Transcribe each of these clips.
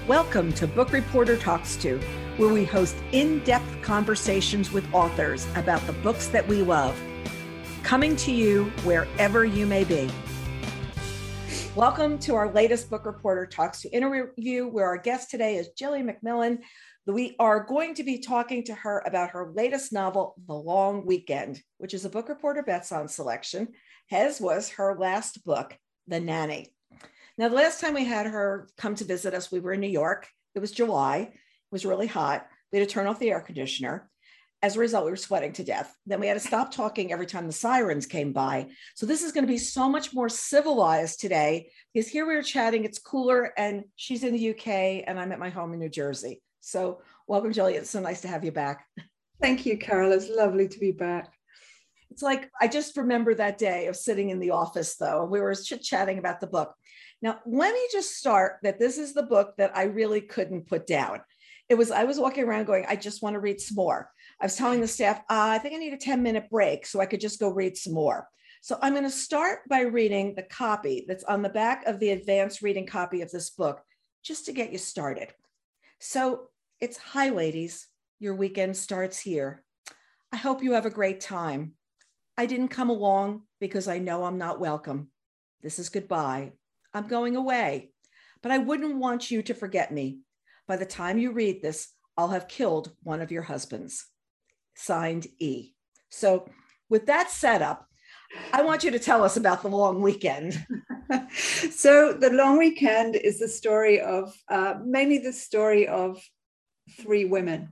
Welcome to Book Reporter Talks To, where we host in-depth conversations with authors about the books that we love. Coming to you wherever you may be. Welcome to our latest Book Reporter Talks To interview, where our guest today is Jilly McMillan. We are going to be talking to her about her latest novel, The Long Weekend, which is a Book Reporter Bets On selection, as was her last book, The Nanny. Now, the last time we had her come to visit us, we were in New York. It was July. It was really hot. We had to turn off the air conditioner. As a result, we were sweating to death. Then we had to stop talking every time the sirens came by. So this is going to be so much more civilized today, because here we were chatting, it's cooler, and she's in the UK and I'm at my home in New Jersey. So welcome, Jilly. It's so nice to have you back. Thank you, Carol. It's lovely to be back. It's like, I just remember that day of sitting in the office, though, and we were chit-chatting about the book. Now, let me just start that this is the book that I really couldn't put down. I was walking around going, I just want to read some more. I was telling the staff, I think I need a 10-minute break so I could just go read some more. So I'm going to start by reading the copy that's on the back of the advanced reading copy of this book, just to get you started. So it's, hi, ladies. Your weekend starts here. I hope you have a great time. I didn't come along because I know I'm not welcome. This is goodbye. I'm going away, but I wouldn't want you to forget me. By the time you read this, I'll have killed one of your husbands. Signed, E. So with that setup, I want you to tell us about The Long Weekend. So The Long Weekend is the story of, mainly the story of three women,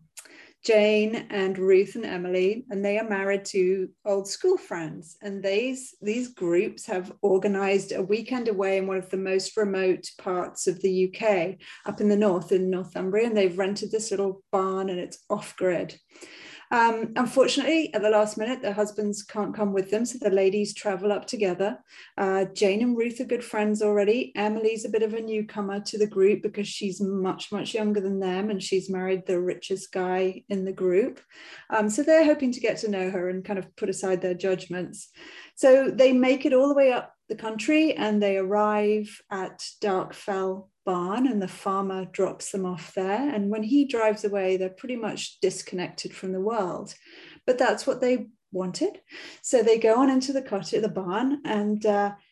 Jane and Ruth and Emily, and they are married to old school friends. And these groups have organized a weekend away in one of the most remote parts of the UK, up in the north, in Northumbria, and they've rented this little barn and it's off-grid. Unfortunately, at the last minute, their husbands can't come with them, so the ladies travel up together. Jane and Ruth are good friends already. Emily's a bit of a newcomer to the group because she's much, much younger than them, and she's married the richest guy in the group. So they're hoping to get to know her and kind of put aside their judgments. So they make it all the way up the country and they arrive at Darkfell Barn, and the farmer drops them off there. And when he drives away, they're pretty much disconnected from the world, but that's what they wanted. So they go on into the barn, and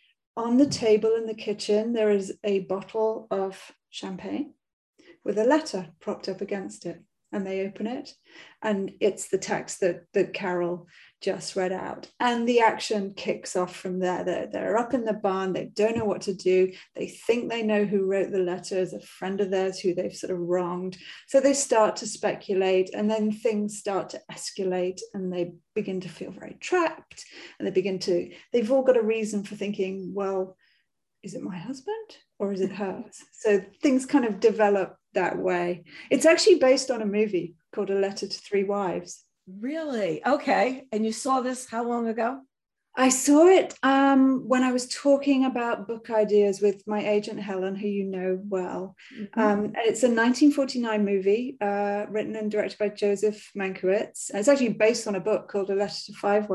on the table in the kitchen, there is a bottle of champagne with a letter propped up against it. And they open it, and it's the text that Carol just read out. And the action kicks off from there. They're up in the barn. They don't know what to do. They think they know who wrote the letter, as a friend of theirs who they've sort of wronged. So they start to speculate, and then things start to escalate, and they begin to feel very trapped. And they've all got a reason for thinking, well, is it my husband or is it hers? So things kind of develop that way. It's actually based on a movie called A Letter to Three Wives. Really? Okay. And you saw this how long ago? I saw it when I was talking about book ideas with my agent, Helen, who you know well. Mm-hmm. And it's a 1949 movie written and directed by Joseph Mankiewicz. It's actually based on a book called A Letter to Five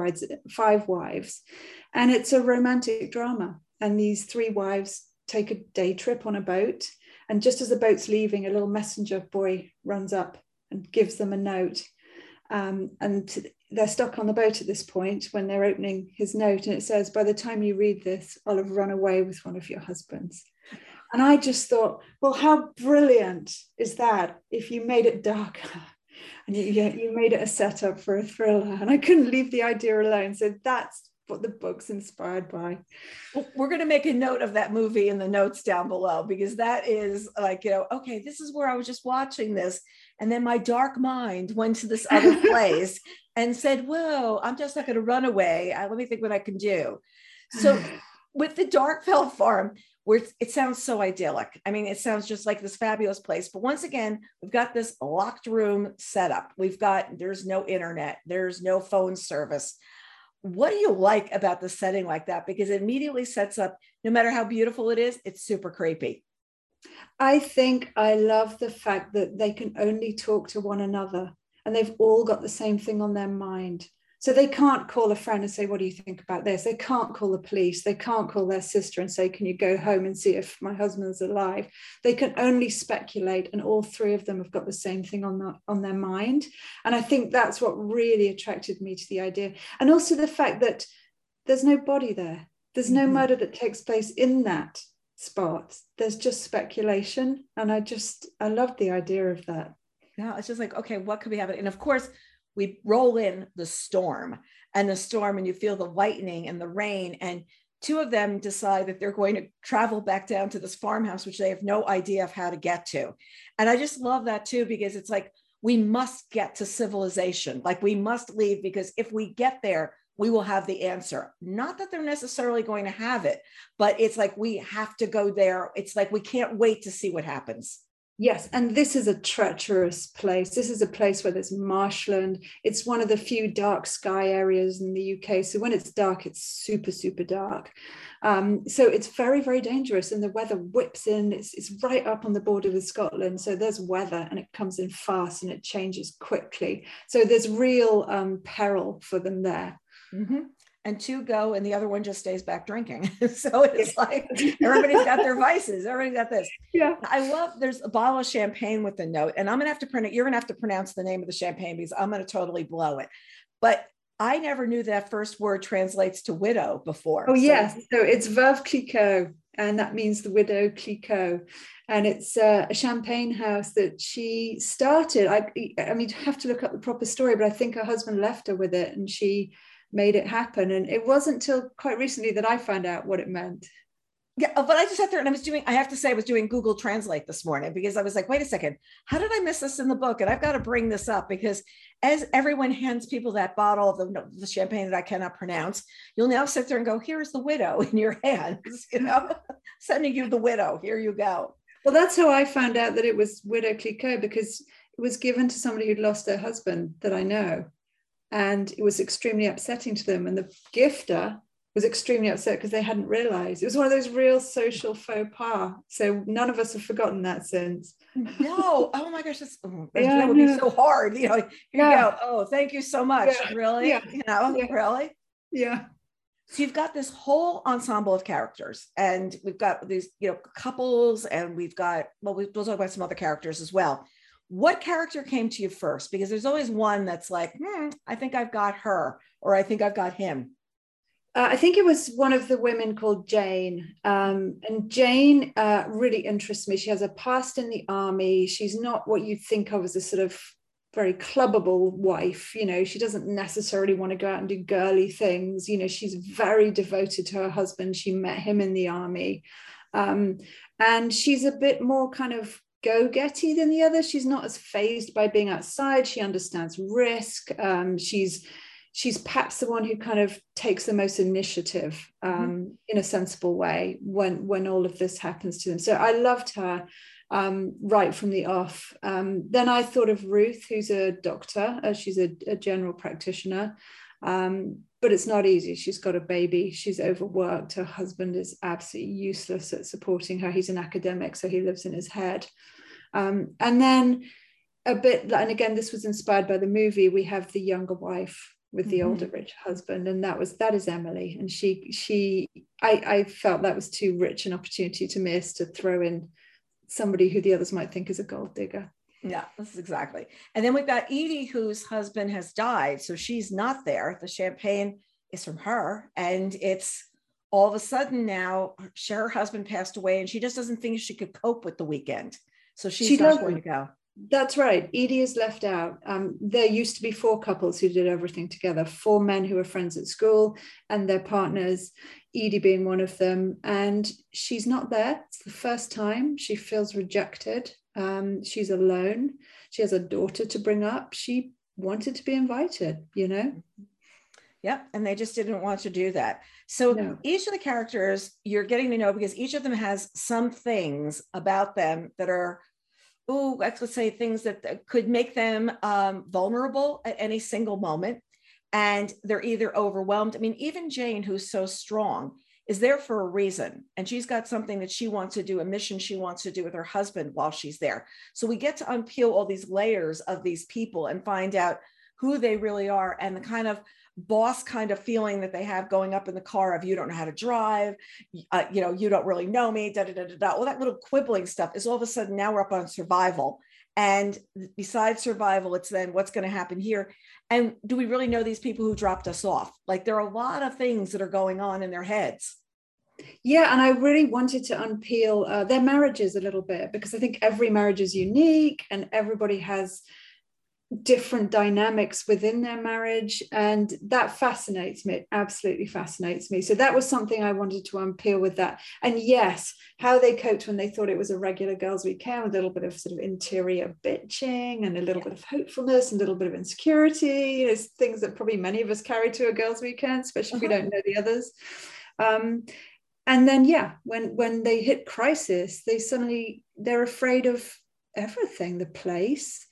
Wives. And it's a romantic drama. And these three wives take a day trip on a boat. And just as the boat's leaving, a little messenger boy runs up and gives them a note. And they're stuck on the boat at this point when they're opening his note. And it says, by the time you read this, I'll have run away with one of your husbands. And I just thought, well, how brilliant is that if you made it darker and you made it a setup for a thriller? And I couldn't leave the idea alone. So that's what the book's inspired by. Well, we're going to make a note of that movie in the notes down below, because that is like, okay, this is where I was just watching this. And then my dark mind went to this other place and said, whoa, I'm just not going to run away. Let me think what I can do. So with the Darkfell Farm, where it sounds so idyllic. I mean, it sounds just like this fabulous place. But once again, we've got this locked room set up. There's no internet. There's no phone service. What do you like about the setting like that? Because it immediately sets up, no matter how beautiful it is, it's super creepy. I think I love the fact that they can only talk to one another and they've all got the same thing on their mind. So they can't call a friend and say, what do you think about this? They can't call the police. They can't call their sister and say, can you go home and see if my husband's alive? They can only speculate, and all three of them have got the same thing on their mind. And I think that's what really attracted me to the idea. And also the fact that there's no body there. There's no murder that takes place in that spot. There's just speculation. And I loved the idea of that. Yeah, it's just like, okay, what could be happening? And of course, we roll in the storm, and you feel the lightning and the rain. And two of them decide that they're going to travel back down to this farmhouse, which they have no idea of how to get to. And I just love that too, because it's like, we must get to civilization. Like, we must leave, because if we get there, we will have the answer. Not that they're necessarily going to have it, but it's like, we have to go there. It's like, we can't wait to see what happens. Yes, and this is a treacherous place. This is a place where there's marshland. It's one of the few dark sky areas in the UK. So when it's dark, it's super, super dark. So it's very, very dangerous. And the weather whips in. It's right up on the border with Scotland. So there's weather, and it comes in fast, and it changes quickly. So there's real peril for them there. Mm-hmm. And two go, and the other one just stays back drinking. So it's like, everybody's got their vices. Everybody's got this. Yeah. I love, there's a bottle of champagne with the note, and I'm going to have to print it. You're going to have to pronounce the name of the champagne, because I'm going to totally blow it. But I never knew that first word translates to widow before. Oh, yes. So it's Veuve Clicquot, and that means the widow Clicquot. And it's a champagne house that she started. I mean, you have to look up the proper story, but I think her husband left her with it, and she made it happen. And it wasn't until quite recently that I found out what it meant. Yeah, but I just sat there and I have to say, I was doing Google Translate this morning, because I was like, wait a second, how did I miss this in the book? And I've got to bring this up, because as everyone hands people that bottle of the champagne that I cannot pronounce, you'll now sit there and go, here's the widow in your hands, sending you the widow, here you go. Well, that's how I found out that it was Widow Clicquot, because it was given to somebody who'd lost her husband that I know. And it was extremely upsetting to them. And the gifter was extremely upset because they hadn't realized. It was one of those real social faux pas. So none of us have forgotten that since. No. Oh my gosh. That would be so hard. Here you go. Oh, thank you so much. Yeah. Really? Yeah. Really? Yeah. So you've got this whole ensemble of characters, and we've got these, couples, and we'll talk about some other characters as well. What character came to you first? Because there's always one that's like, I think I've got her, or I think I've got him. I think it was one of the women called Jane. And Jane really interests me. She has a past in the army. She's not what you'd think of as a sort of very clubbable wife. She doesn't necessarily want to go out and do girly things. She's very devoted to her husband. She met him in the army. And she's a bit more kind of go-getty than the others. She's not as fazed by being outside. She understands risk. She's perhaps the one who kind of takes the most initiative in a sensible way when all of this happens to them. So I loved her right from the off. Then I thought of Ruth, who's a doctor. She's a general practitioner. But it's not easy. She's got a baby. She's overworked. Her husband is absolutely useless at supporting her. He's an academic, so he lives in his head. And then a bit, and again, this was inspired by the movie, we have the younger wife with the older rich husband, and that is Emily. And I felt that was too rich an opportunity to miss, to throw in somebody who the others might think is a gold digger. Yeah, this is exactly. And then we've got Edie, whose husband has died. So she's not there. The champagne is from her. And it's all of a sudden now, her husband passed away, and she just doesn't think she could cope with the weekend. So she's not going to go. That's right. Edie is left out. There used to be 4 couples who did everything together, 4 men who were friends at school and their partners, Edie being one of them. And she's not there. It's the first time. She feels rejected. She's alone. She has a daughter to bring up. She wanted to be invited, Yep. And they just didn't want to do that. So each of the characters you're getting to know, because each of them has some things about them that are, let's say things that could make them vulnerable at any single moment. And they're either overwhelmed. I mean, even Jane, who's so strong, is there for a reason. And she's got something that she wants to do, a mission she wants to do with her husband while she's there. So we get to unpeel all these layers of these people and find out who they really are, and the kind of boss kind of feeling that they have going up in the car of, you don't know how to drive, you don't really know me, da, da, da, da, da. All that little quibbling stuff is all of a sudden now we're up on survival. And besides survival, it's then what's going to happen here. And do we really know these people who dropped us off? Like, there are a lot of things that are going on in their heads. Yeah, and I really wanted to unpeel their marriages a little bit, because I think every marriage is unique and everybody has different dynamics within their marriage, and that fascinates me. It absolutely fascinates me. So that was something I wanted to unpeel with that. And yes, how they coped when they thought it was a regular girls' weekend, with a little bit of sort of interior bitching and a little bit of hopefulness and a little bit of insecurity. There's things that probably many of us carry to a girls' weekend, especially if we don't know the others. And then, when they hit crisis, they're afraid of everything, the place,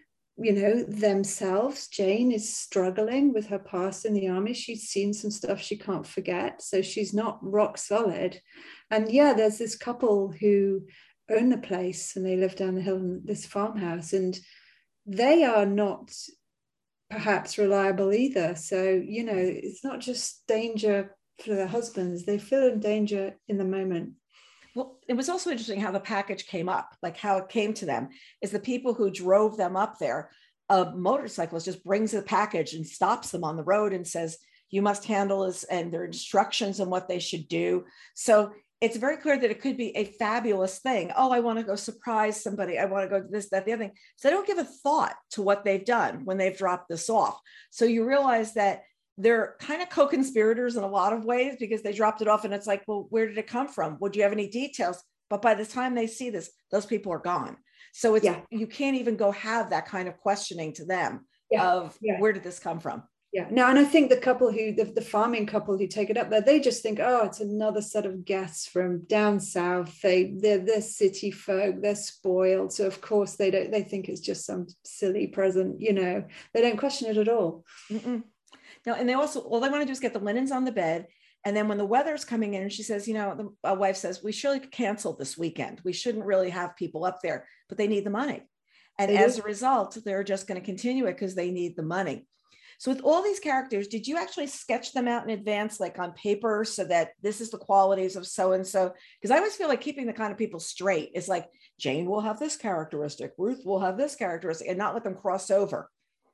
themselves. Jane is struggling with her past in the army. She's seen some stuff she can't forget, so she's not rock solid. And there's this couple who own the place and they live down the hill in this farmhouse, and they are not perhaps reliable either. So, it's not just danger for their husbands. They feel in danger in the moment. Well, it was also interesting how the package came up, like how it came to them is the people who drove them up there. A motorcyclist just brings the package and stops them on the road and says, you must handle this, and their instructions on what they should do. So it's very clear that it could be a fabulous thing. Oh, I want to go surprise somebody. I want to go to this, that, the other thing. So they don't give a thought to what they've done when they've dropped this off. So you realize that they're kind of co-conspirators in a lot of ways, because they dropped it off and it's like, well, where did it come from? Would you have any details? But by the time they see this, those people are gone. So it's, you can't even go have that kind of questioning to them of where did this come from? Yeah, no, and I think the couple the farming couple who take it up there, they just think, oh, it's another set of guests from down south. They're city folk, they're spoiled. So of course they think it's just some silly present, they don't question it at all. Mm-mm. No, and they also, all they want to do is get the linens on the bed. And then when the weather's coming in, and she says, the wife says, we surely could cancel this weekend. We shouldn't really have people up there, but they need the money. And as a result, they're just going to continue it because they need the money. So with all these characters, did you actually sketch them out in advance, like on paper, so that this is the qualities of so-and-so? Because I always feel like keeping the kind of people straight is like, Jane will have this characteristic, Ruth will have this characteristic, and not let them cross over.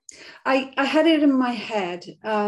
I had it in my head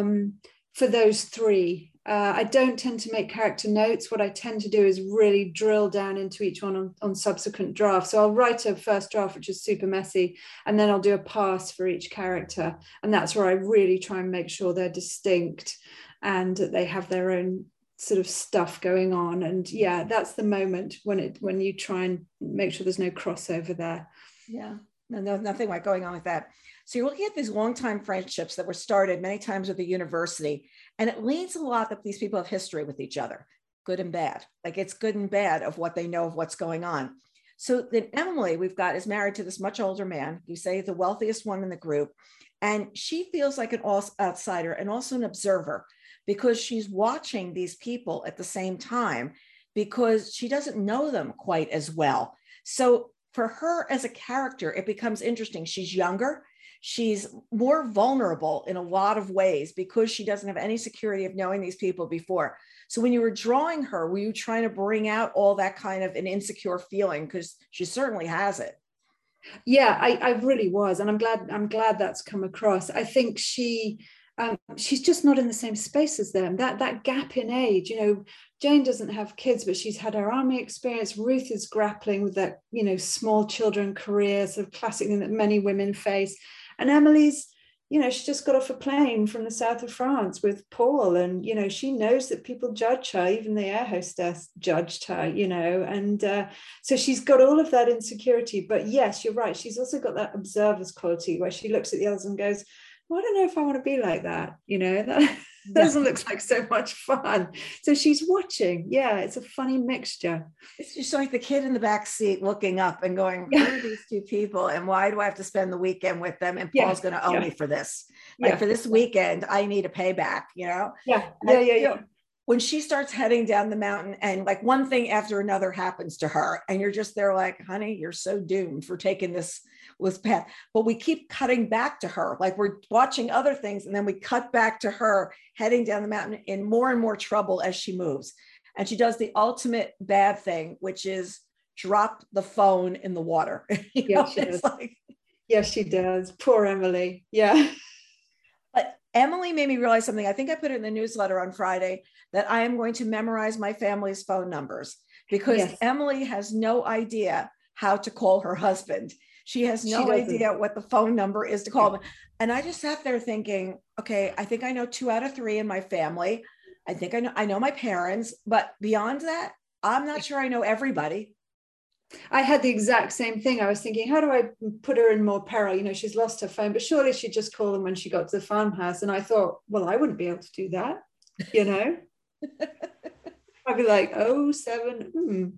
for those three. I don't tend to make character notes. What I tend to do is really drill down into each one on subsequent drafts. So I'll write a first draft, which is super messy, and then I'll do a pass for each character. And that's where I really try and make sure they're distinct and that they have their own sort of stuff going on. And that's the moment when you try and make sure there's no crossover there. Yeah, no, nothing like going on with that. So you're looking at these long-time friendships that were started many times with the university, and it leads a lot that these people have history with each other, good and bad. Like, it's good and bad of what they know of what's going on. So then Emily, we've got, is married to this much older man, you say the wealthiest one in the group, and she feels like an outsider and also an observer, because she's watching these people at the same time, because she doesn't know them quite as well. So for her as a character, it becomes interesting. She's younger. She's more vulnerable in a lot of ways because she doesn't have any security of knowing these people before. So when you were drawing her, were you trying to bring out all that kind of an insecure feeling? Because she certainly has it. Yeah, I really was. And I'm glad that's come across. I think she's just not in the same space as them. That gap in age, Jane doesn't have kids, but she's had her army experience. Ruth is grappling with that, small children career, sort of classic thing that many women face. And Emily's, she just got off a plane from the south of France with Paul, and, she knows that people judge her, even the air hostess judged her, and so she's got all of that insecurity. But yes, you're right. She's also got that observer's quality where she looks at the others and goes, well, I don't know if I want to be like that. That doesn't look like so much fun. So she's watching. Yeah, it's a funny mixture. It's just like the kid in the back seat looking up and going, who are these two people? And why do I have to spend the weekend with them? And Paul's going to owe me for this. Like, for this weekend, I need a payback, Yeah. when she starts heading down the mountain and like one thing after another happens to her, and you're just there like, honey, you're so doomed for taking this path. But we keep cutting back to her, like we're watching other things, and then we cut back to her heading down the mountain in more and more trouble as she moves. And she does the ultimate bad thing, which is drop the phone in the water. Yeah, she does. Like, yes, she does. Poor Emily. Yeah. But Emily made me realize something. I think I put it in the newsletter on Friday, that I am going to memorize my family's phone numbers, because yes. Emily has no idea how to call her husband. She has no idea what the phone number is to call them. And I just sat there thinking, okay, I think I know 2 out of 3 in my family. I think I know my parents, but beyond that, I'm not sure I know everybody. I had the exact same thing. I was thinking, how do I put her in more peril? You know, she's lost her phone, but surely she'd just call them when she got to the farmhouse. And I thought, well, I wouldn't be able to do that, you know? I'd be like, 07.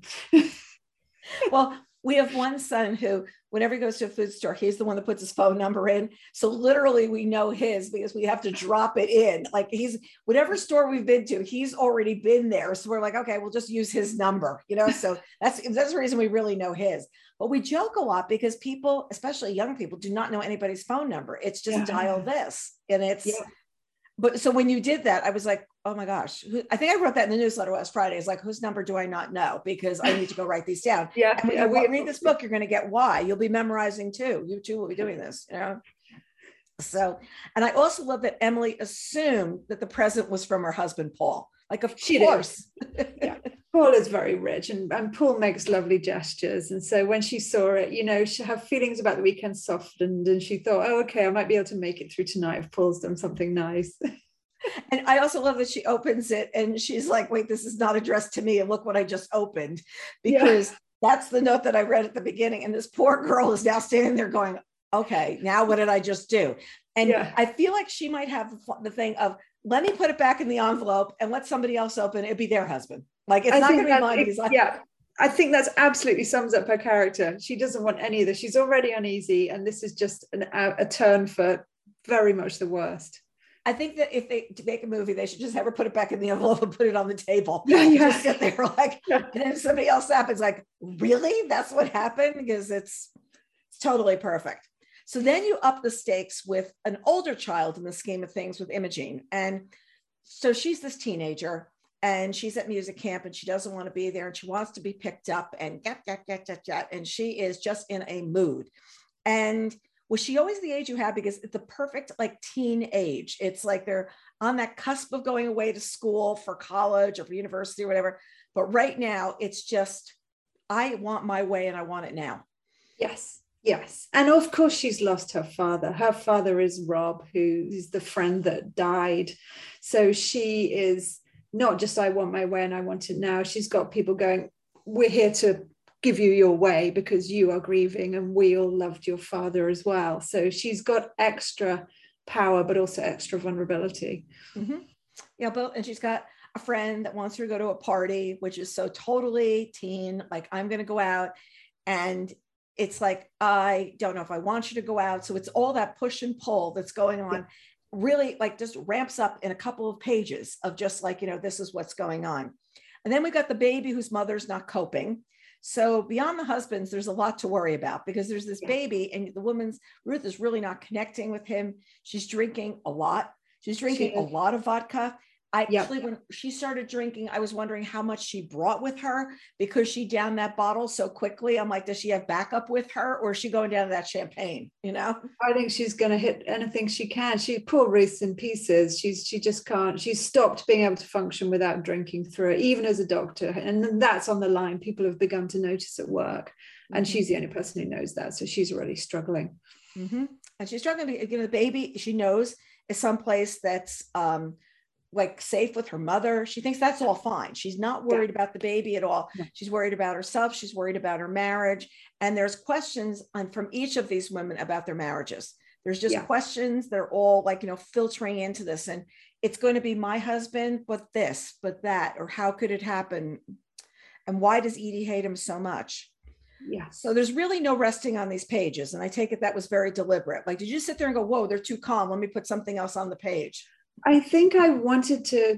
Well, we have one son who, whenever he goes to a food store, he's the one that puts his phone number in. So literally we know his, because we have to drop it in. Like he's, whatever store we've been to, he's already been there. So we're like, okay, we'll just use his number, you know? So that's the reason we really know his. But we joke a lot because people, especially young people, do not know anybody's phone number. It's just dial this. And it's, but so when you did that, I was like, oh my gosh, I think I wrote that in the newsletter last Friday. It's like, whose number do I not know? Because I need to go write these down. Yeah. And when you read this book, you're going to get why. You'll be memorizing too. You too will be doing this, you know? So, and I also love that Emily assumed that the present was from her husband, Paul. Like, of course. Yeah. Paul is very rich, and Paul makes lovely gestures. And so when she saw it, you know, her feelings about the weekend softened, and she thought, oh, okay, I might be able to make it through tonight if Paul's done something nice. And I also love that she opens it and she's like, wait, this is not addressed to me. And look what I just opened, because that's the note that I read at the beginning. And this poor girl is now standing there going, okay, now what did I just do? And I feel like she might have the thing of, let me put it back in the envelope and let somebody else open it. It'd be their husband. Like, it's not going to be mine. He's like, I think that's absolutely sums up her character. She doesn't want any of this. She's already uneasy. And this is just a turn for very much the worst. I think that if they make a movie, they should just have her put it back in the envelope and put it on the table. Just sit there like, and then if somebody else happens, like, really? That's what happened? Because it's totally perfect. So then you up the stakes with an older child in the scheme of things with Imogene. And so she's this teenager and she's at music camp and she doesn't want to be there and she wants to be picked up and and she is just in a mood. And was she always the age you had? Because it's the perfect like teen age. It's like they're on that cusp of going away to school for college or for university or whatever. But right now it's just, I want my way and I want it now. Yes. Yes. And of course she's lost her father. Her father is Rob, who is the friend that died. So she is not just, I want my way and I want it now. She's got people going, we're here to give you your way because you are grieving and we all loved your father as well. So she's got extra power, but also extra vulnerability. Mm-hmm. Yeah, and she's got a friend that wants her to go to a party, which is so totally teen, like, I'm going to go out. And it's like, I don't know if I want you to go out. So it's all that push and pull that's going on, really like just ramps up in a couple of pages of just like, you know, this is what's going on. And then we got the baby whose mother's not coping. So beyond the husbands, there's a lot to worry about because there's this baby and Ruth is really not connecting with him. She's drinking a lot. She's drinking a lot of vodka. Actually, when she started drinking, I was wondering how much she brought with her because she downed that bottle so quickly. I'm like, does she have backup with her or is she going down to that champagne? You know, I think she's going to hit anything she can. Poor Ruth's in pieces. She just can't. She's stopped being able to function without drinking through it, even as a doctor. And that's on the line. People have begun to notice at work, and she's the only person who knows that. So she's really struggling. Mm-hmm. And she's struggling. You know, the baby she knows is someplace that's like safe with her mother. She thinks that's all fine. She's not worried about the baby at all. She's worried about herself. She's worried about her marriage. And there's questions from each of these women about their marriages. There's just questions. They're all like, you know, filtering into this. And it's going to be my husband, but this, but that, or how could it happen? And why does Edie hate him so much? Yeah. So there's really no resting on these pages. And I take it that was very deliberate. Like, did you sit there and go, whoa, they're too calm. Let me put something else on the page. I think I wanted to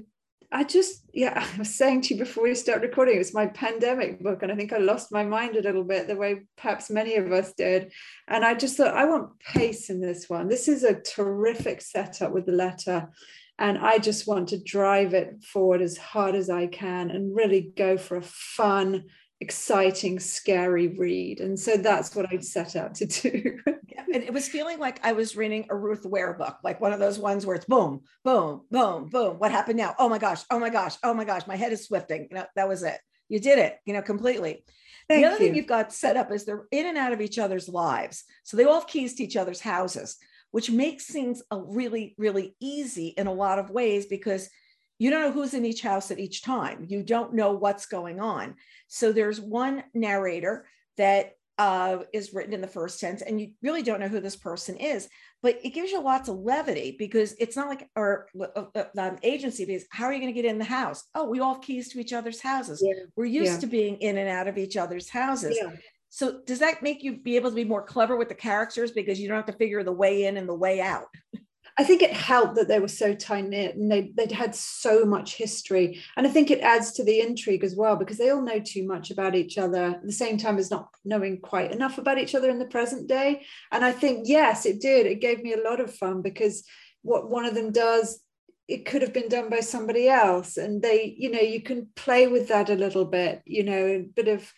I was saying to you before we start recording, it was my pandemic book, and I think I lost my mind a little bit, the way perhaps many of us did. And I just thought, I want pace in this one. This is a terrific setup with the letter, and I just want to drive it forward as hard as I can and really go for a fun, exciting, scary read. And so that's what I'd set out to do. Yeah, and it was feeling like I was reading a Ruth Ware book, like one of those ones where it's boom, boom, boom, boom. What happened now? Oh my gosh, oh my gosh, oh my gosh, my head is swifting. That was it. You did it, completely. The other thing you've got set up is they're in and out of each other's lives. So they all have keys to each other's houses, which makes things really, really easy in a lot of ways, because you don't know who's in each house at each time. You don't know what's going on. So there's one narrator that is written in the first tense, and you really don't know who this person is, but it gives you lots of levity, because it's not like agency, because how are you going to get in the house? Oh, we all have keys to each other's houses. Yeah. We're used to being in and out of each other's houses. Yeah. So does that make you be able to be more clever with the characters, because you don't have to figure the way in and the way out? I think it helped that they were so tight-knit, and they'd had so much history. And I think it adds to the intrigue as well, because they all know too much about each other at the same time as not knowing quite enough about each other in the present day. And I think, yes, it did. It gave me a lot of fun, because what one of them does, it could have been done by somebody else. And they, you can play with that a little bit, a bit of...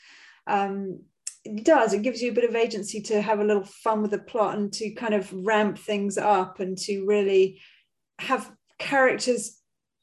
it gives you a bit of agency to have a little fun with the plot, and to kind of ramp things up, and to really have characters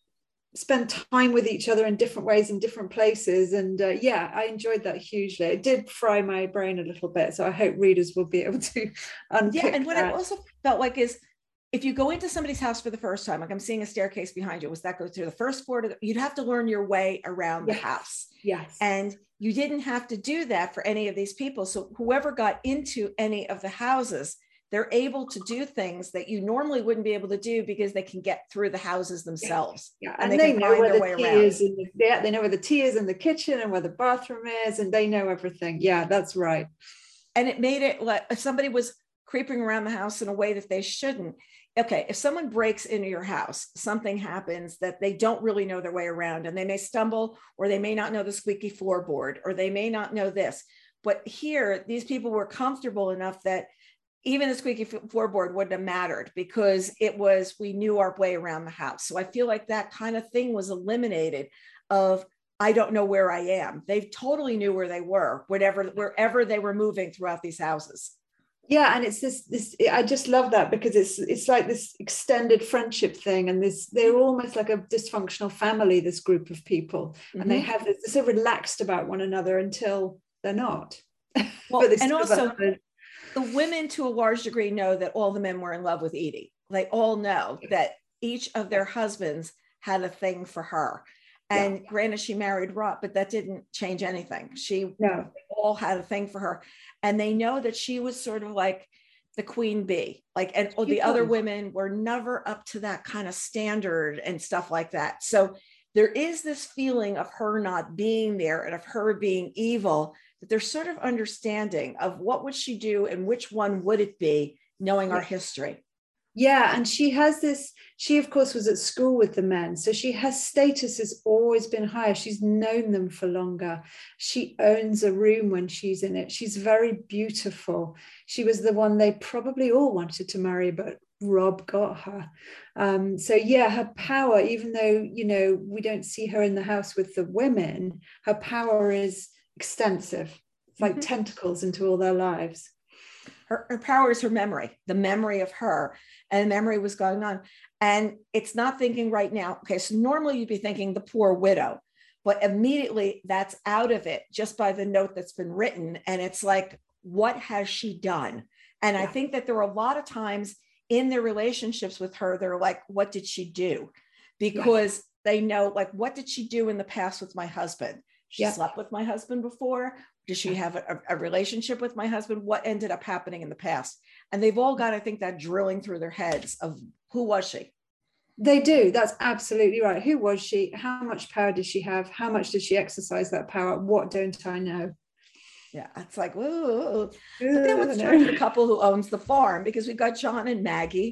spend time with each other in different ways in different places. And I enjoyed that hugely. It did fry my brain a little bit, so I hope readers will be able to unpick and what I also felt like is, if you go into somebody's house for the first time, like I'm seeing a staircase behind you, was that go through the first floor you'd have to learn your way around the house. Yes. And you didn't have to do that for any of these people. So whoever got into any of the houses, they're able to do things that you normally wouldn't be able to do, because they can get through the houses themselves. Yeah. And they know where the tea is. They know where the tea is in the kitchen, and where the bathroom is, and they know everything. Yeah, that's right. And it made it like, if somebody was creeping around the house in a way that they shouldn't. Okay, if someone breaks into your house, something happens that they don't really know their way around, and they may stumble, or they may not know the squeaky floorboard, or they may not know this. But here, these people were comfortable enough that even the squeaky floorboard wouldn't have mattered, because we knew our way around the house. So I feel like that kind of thing was eliminated of, I don't know where I am. They totally knew where they were, wherever they were moving throughout these houses. Yeah, and it's this I just love that, because it's like this extended friendship thing, and they're almost like a dysfunctional family, this group of people. Mm-hmm. And they have this, they're so relaxed about one another until they're not. Well, and also the women, to a large degree, know that all the men were in love with Edie. They all know that each of their husbands had a thing for her. And granted, she married Rob, but that didn't change anything. All had a thing for her. And they know that she was sort of like the queen bee, and the other women were never up to that kind of standard and stuff like that. So there is this feeling of her not being there, and of her being evil, that they're sort of understanding of what would she do and which one would it be, knowing our history. Yeah, and she of course was at school with the men, so her status has always been higher. She's known them for longer. She owns a room when she's in it. She's very beautiful. She was the one they probably all wanted to marry, but Rob got her. Her power, even though, we don't see her in the house with the women, her power is extensive. It's like tentacles into all their lives. Her power is her memory, the memory of her, and memory was going on. And it's not thinking right now, okay, so normally you'd be thinking the poor widow, but immediately that's out of it just by the note that's been written. And it's like, what has she done? And I think that there are a lot of times in their relationships with her, they're like, what did she do? Because they know, like, what did she do in the past with my husband? She slept with my husband before. Does she have a relationship with my husband? What ended up happening in the past? And they've all got, I think, that drilling through their heads of, who was she? They do. That's absolutely right. Who was she? How much power did she have? How much did she exercise that power? What don't I know? Yeah, it's like, ooh. But then let's turn to the couple who owns the farm, because we've got John and Maggie.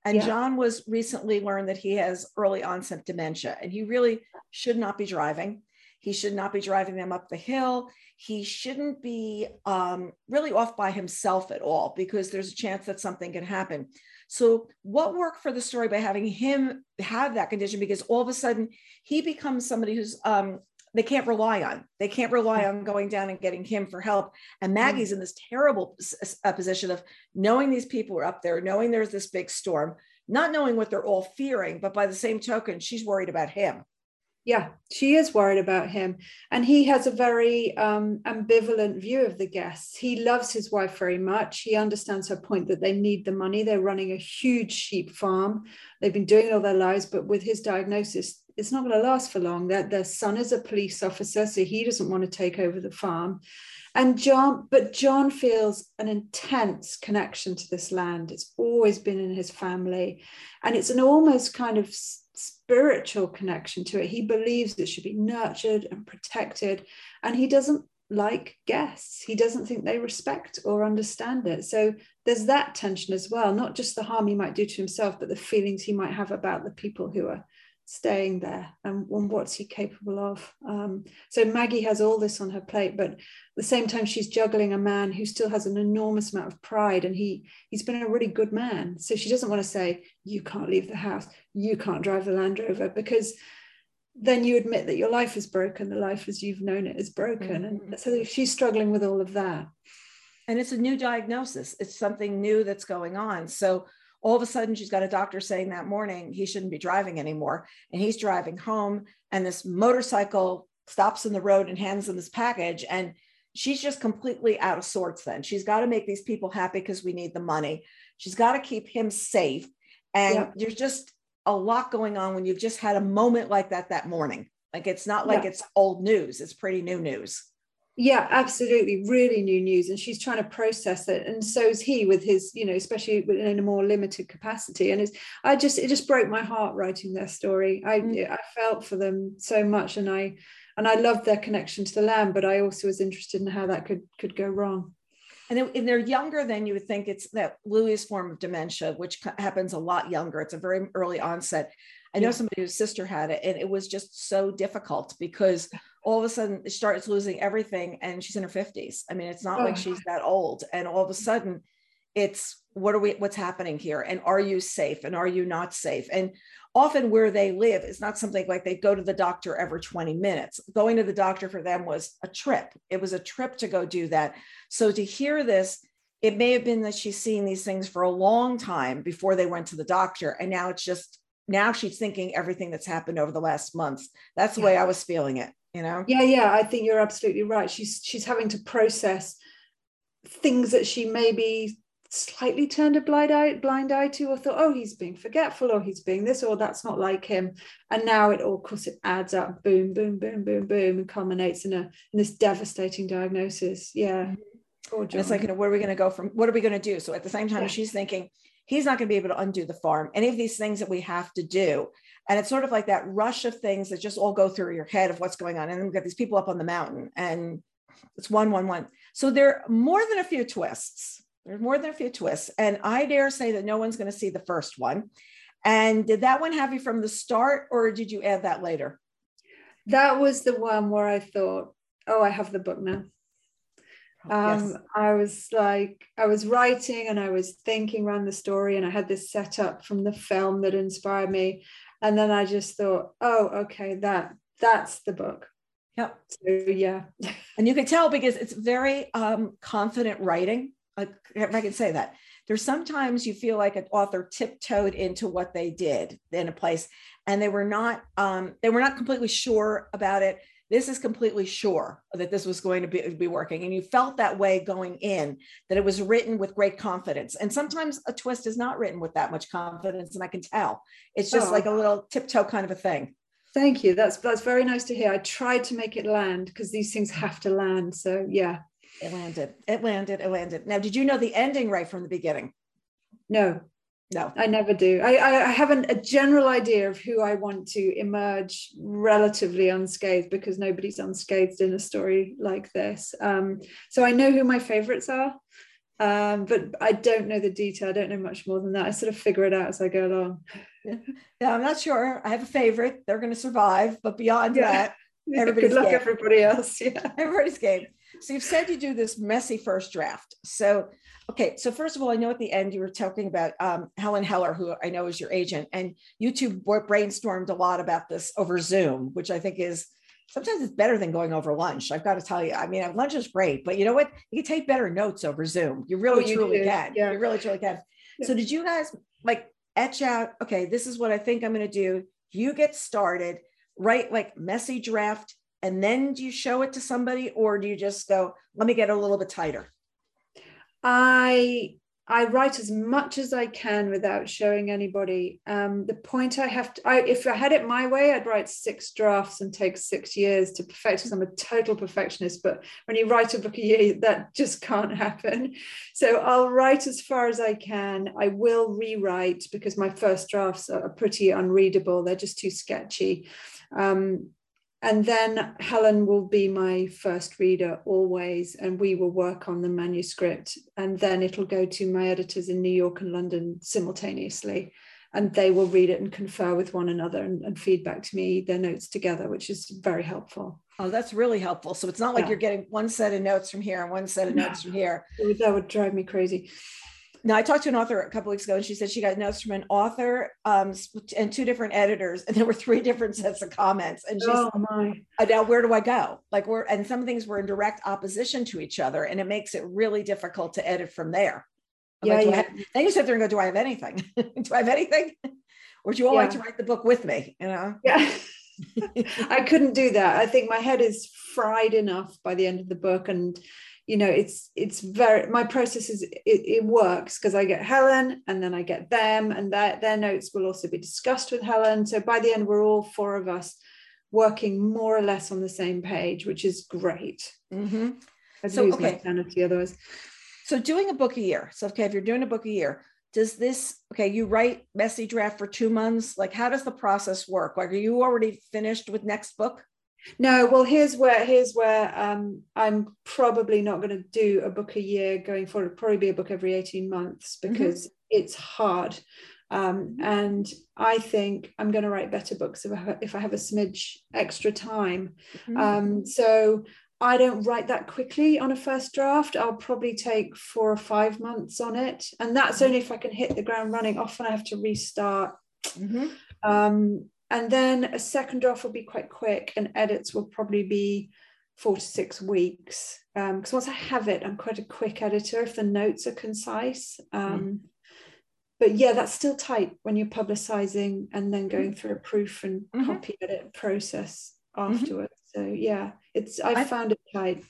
And John was recently learned that he has early onset dementia, and he really should not be driving. He should not be driving them up the hill. He shouldn't be really off by himself at all, because there's a chance that something can happen. So what worked for the story by having him have that condition, because all of a sudden he becomes somebody who's they can't rely on. They can't rely on going down and getting him for help. And Maggie's in this terrible position of knowing these people are up there, knowing there's this big storm, not knowing what they're all fearing, but by the same token, she's worried about him. Yeah, she is worried about him. And he has a very ambivalent view of the guests. He loves his wife very much. He understands her point that they need the money. They're running a huge sheep farm. They've been doing it all their lives, but with his diagnosis, it's not going to last for long. Their son is a police officer, so he doesn't want to take over the farm. And John feels an intense connection to this land. It's always been in his family. And it's an almost kind of spiritual connection to it. He believes it should be nurtured and protected. And he doesn't like guests. He doesn't think they respect or understand it. So there's that tension as well, not just the harm he might do to himself, but the feelings he might have about the people who are staying there, and what's he capable of. So Maggie has all this on her plate, but at the same time she's juggling a man who still has an enormous amount of pride, and he's been a really good man. So she doesn't want to say, you can't leave the house, you can't drive the Land Rover, because then you admit that your life is broken, the life as you've known it is broken. And so she's struggling with all of that. And it's a new diagnosis. It's something new that's going on. So all of a sudden, she's got a doctor saying that morning he shouldn't be driving anymore. And he's driving home, and this motorcycle stops in the road and hands him this package. And she's just completely out of sorts then. She's got to make these people happy because we need the money. She's got to keep him safe. And there's just a lot going on when you've just had a moment like that morning. Like, it's not like it's old news. It's pretty new news. Yeah, absolutely. Really new news. And she's trying to process it. And so is he with his, especially in a more limited capacity. And it just broke my heart writing their story. I felt for them so much. And I loved their connection to the land, but I also was interested in how that could go wrong. And they're younger than you would think. It's that Louis' form of dementia, which happens a lot younger. It's a very early onset. I know somebody whose sister had it, and it was just so difficult because all of a sudden she starts losing everything, and she's in her 50s. I mean, it's not like she's that old. And all of a sudden it's, what's happening here? And are you safe? And are you not safe? And often where they live, it's not something like they go to the doctor every 20 minutes. Going to the doctor for them was a trip. It was a trip to go do that. So to hear this, it may have been that she's seeing these things for a long time before they went to the doctor. And now she's thinking everything that's happened over the last month. That's the way I was feeling it, Yeah, I think you're absolutely right. She's having to process things that she maybe slightly turned a blind eye to, or thought, oh, he's being forgetful, or he's being this, or that's not like him. And now it all, of course, it adds up, boom, boom, boom, boom, boom, and culminates in this devastating diagnosis. Yeah. It's like, where are we going to go from? What are we going to do? So at the same time, she's thinking, he's not going to be able to undo the farm, any of these things that we have to do. And it's sort of like that rush of things that just all go through your head of what's going on. And then we've got these people up on the mountain, and it's one. So there are more than a few twists. There's more than a few twists. And I dare say that no one's going to see the first one. And did that one have you from the start, or did you add that later? That was the one where I thought, oh, I have the book now. Yes. I was writing and I was thinking around the story, and I had this set up from the film that inspired me. And then I just thought, oh, okay, that's the book. Yep. So, yeah. And you could tell because it's very confident writing. If I can say that. There's sometimes you feel like an author tiptoed into what they did in a place, and they were not completely sure about it. This is completely sure that this was going to be working. And you felt that way going in, that it was written with great confidence. And sometimes a twist is not written with that much confidence. And I can tell it's just like a little tiptoe kind of a thing. Thank you. That's very nice to hear. I tried to make it land because these things have to land. So yeah. It landed. Now, did you know the ending right from the beginning? No, I never do. I have a general idea of who I want to emerge relatively unscathed, because nobody's unscathed in a story like this. So I know who my favorites are. But I don't know the detail. I don't know much more than that. I sort of figure it out as I go along. Yeah, I'm not sure. I have a favorite. They're going to survive, but beyond that, everybody's good luck, game. everybody else. Yeah, everybody's game. So you've said you do this messy first draft. So, okay. So first of all, I know at the end you were talking about Helen Heller, who I know is your agent, and you two brainstormed a lot about this over Zoom, which I think is sometimes it's better than going over lunch. I've got to tell you. I mean, lunch is great, but you know what? You can take better notes over Zoom. You really, truly can. Yeah. You really, truly can. Yeah. So did you guys like etch out, okay, this is what I think I'm going to do. You get started, write like messy draft, and then do you show it to somebody, or do you just go, let me get a little bit tighter? I write as much as I can without showing anybody. The point I have to, if I had it my way, I'd write 6 drafts and take 6 years to perfect, because I'm a total perfectionist. But when you write a book a year, that just can't happen. So I'll write as far as I can. I will rewrite because my first drafts are pretty unreadable. They're just too sketchy. And then Helen will be my first reader always, and we will work on the manuscript. And then it'll go to my editors in New York and London simultaneously. And they will read it and confer with one another and feed back to me their notes together, which is very helpful. Oh, that's really helpful. So it's not like you're getting one set of notes from here and one set of notes from here. That would drive me crazy. Now, I talked to an author a couple of weeks ago, and she said she got notes from an author and 2 different editors, and there were 3 different sets of comments. And she said, now where do I go? Like and some things were in direct opposition to each other, and it makes it really difficult to edit from there. Then you sit there and go, do I have anything? Do I have anything? Or do you all like to write the book with me? You know? Yeah. I couldn't do that. I think my head is fried enough by the end of the book, and you know, it's very, my process is, it works because I get Helen and then I get them, and their notes will also be discussed with Helen. So by the end, we're all 4 of us working more or less on the same page, which is great. Mm-hmm. I'd lose my sanity otherwise. So doing a book a year. So, okay, if you're doing a book a year, does this, you write messy draft for 2 months? Like, how does the process work? Like, are you already finished with next book? No, well, here's where I'm probably not going to do a book a year going forward. It'll probably be a book every 18 months because it's hard. And I think I'm going to write better books if I have a smidge extra time. So I don't write that quickly on a first draft. I'll probably take 4 or 5 months on it. And that's only if I can hit the ground running. Often I have to restart. And then a second draft will be quite quick, and edits will probably be 4 to 6 weeks. Because once I have it, I'm quite a quick editor if the notes are concise. But yeah, that's still tight when you're publicizing and then going through a proof and copy edit process afterwards. So yeah, I found it tight.